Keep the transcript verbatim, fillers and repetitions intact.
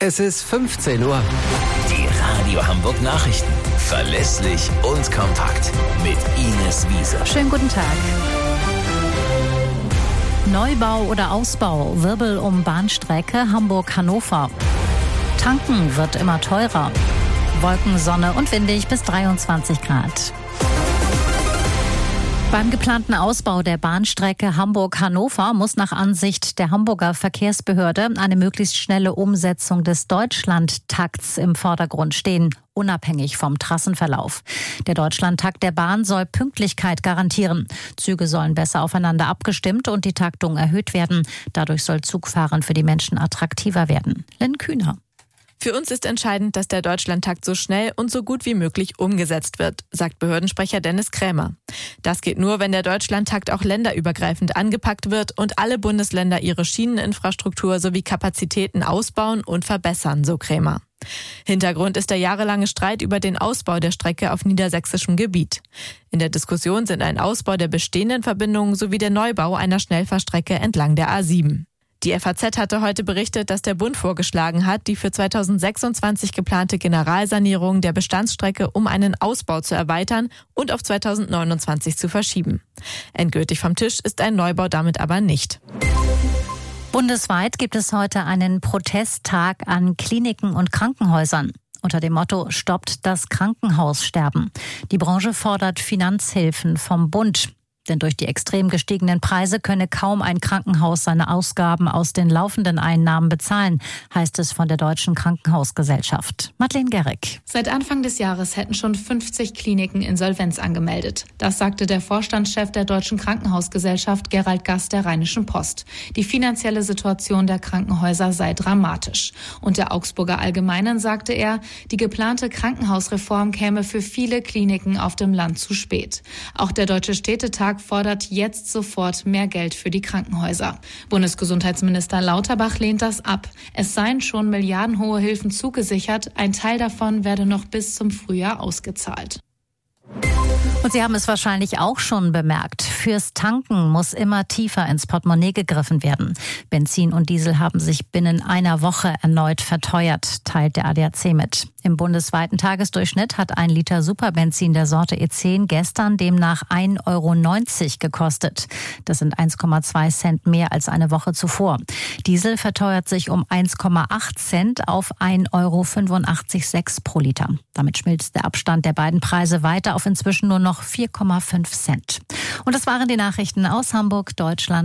Es ist fünfzehn Uhr. Die Radio Hamburg Nachrichten. Verlässlich und kompakt. Mit Ines Wiese. Schönen guten Tag. Neubau oder Ausbau, Wirbel um Bahnstrecke Hamburg-Hannover. Tanken wird immer teurer. Wolken, Sonne und windig bis dreiundzwanzig Grad. Beim geplanten Ausbau der Bahnstrecke Hamburg-Hannover muss nach Ansicht der Hamburger Verkehrsbehörde eine möglichst schnelle Umsetzung des Deutschlandtakts im Vordergrund stehen, unabhängig vom Trassenverlauf. Der Deutschlandtakt der Bahn soll Pünktlichkeit garantieren. Züge sollen besser aufeinander abgestimmt und die Taktung erhöht werden. Dadurch soll Zugfahren für die Menschen attraktiver werden. Lynn Kühner. Für uns ist entscheidend, dass der Deutschlandtakt so schnell und so gut wie möglich umgesetzt wird, sagt Behördensprecher Dennis Krämer. Das geht nur, wenn der Deutschlandtakt auch länderübergreifend angepackt wird und alle Bundesländer ihre Schieneninfrastruktur sowie Kapazitäten ausbauen und verbessern, so Krämer. Hintergrund ist der jahrelange Streit über den Ausbau der Strecke auf niedersächsischem Gebiet. In der Diskussion sind ein Ausbau der bestehenden Verbindungen sowie der Neubau einer Schnellfahrstrecke entlang der A sieben. Die F A Z hatte heute berichtet, dass der Bund vorgeschlagen hat, die für zweitausendsechsundzwanzig geplante Generalsanierung der Bestandsstrecke um einen Ausbau zu erweitern und auf zweitausendneunundzwanzig zu verschieben. Endgültig vom Tisch ist ein Neubau damit aber nicht. Bundesweit gibt es heute einen Protesttag an Kliniken und Krankenhäusern. Unter dem Motto Stoppt das Krankenhaussterben. Die Branche fordert Finanzhilfen vom Bund. Denn durch die extrem gestiegenen Preise könne kaum ein Krankenhaus seine Ausgaben aus den laufenden Einnahmen bezahlen, heißt es von der Deutschen Krankenhausgesellschaft. Madeleine Gerrig. Seit Anfang des Jahres hätten schon fünfzig Kliniken Insolvenz angemeldet. Das sagte der Vorstandschef der Deutschen Krankenhausgesellschaft Gerald Gass der Rheinischen Post. Die finanzielle Situation der Krankenhäuser sei dramatisch. Und der Augsburger Allgemeinen sagte er, die geplante Krankenhausreform käme für viele Kliniken auf dem Land zu spät. Auch der Deutsche Städtetag fordert jetzt sofort mehr Geld für die Krankenhäuser. Bundesgesundheitsminister Lauterbach lehnt das ab. Es seien schon milliardenhohe Hilfen zugesichert. Ein Teil davon werde noch bis zum Frühjahr ausgezahlt. Und Sie haben es wahrscheinlich auch schon bemerkt. Fürs Tanken muss immer tiefer ins Portemonnaie gegriffen werden. Benzin und Diesel haben sich binnen einer Woche erneut verteuert, teilt der A D A C mit. Im bundesweiten Tagesdurchschnitt hat ein Liter Superbenzin der Sorte E zehn gestern demnach ein Euro neunzig gekostet. Das sind eins Komma zwei Cent mehr als eine Woche zuvor. Diesel verteuert sich um eins Komma acht Cent auf ein Euro fünfundachtzig Komma sechs pro Liter. Damit schmilzt der Abstand der beiden Preise weiter auf inzwischen nur noch vier Komma fünf Cent. Und das waren die Nachrichten aus Hamburg, Deutschland.